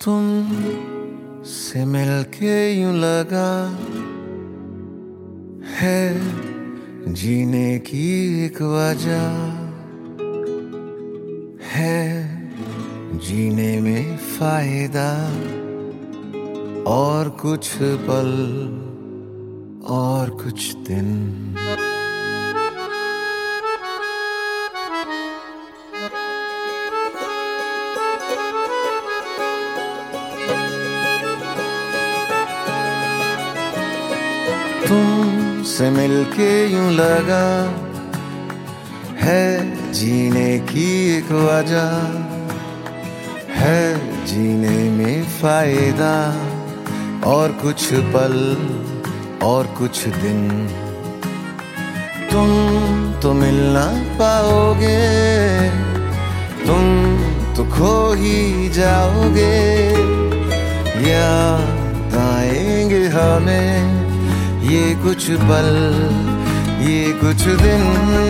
तुम से मिलके यूं लगा है जीने की एक वजह है, जीने में फायदा और कुछ पल और कुछ दिन। तुमसे मिलके यूं लगा है जीने की एक वजह है, जीने में फायदा और कुछ पल और कुछ दिन। तुम तो मिल ना पाओगे, तुम तो खो ही जाओगे, याद आएंगे हमें ये कुछ पल ये कुछ दिन।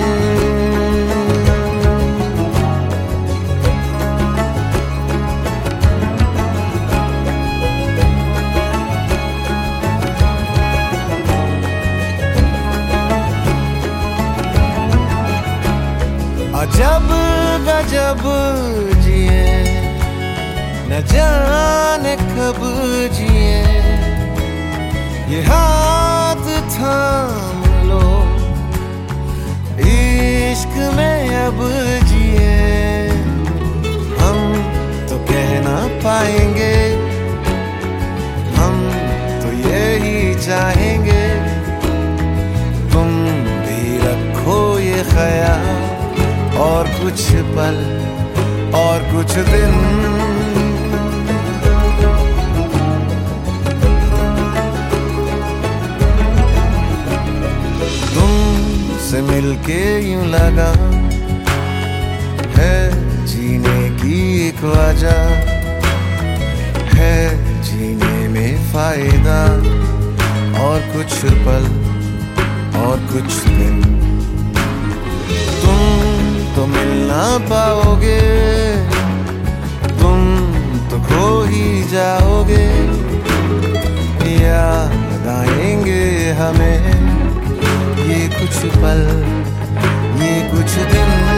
अजब गजब जिए न जाने कब जिए, ये हाथ थाम लो इश्क में अब जिए। हम तो कह ना पाएंगे, हम तो यही चाहेंगे, तुम भी रखो ये ख्याल और कुछ पल और कुछ दिन। तुमसे मिलके यूं लगा है जीने की एक वजह है, जीने में फायदा और कुछ पल और कुछ दिन। तो मिल ना पाओगे, तुम तो खो ही जाओगे, याद आएंगे हमें ये कुछ पल ये कुछ दिन।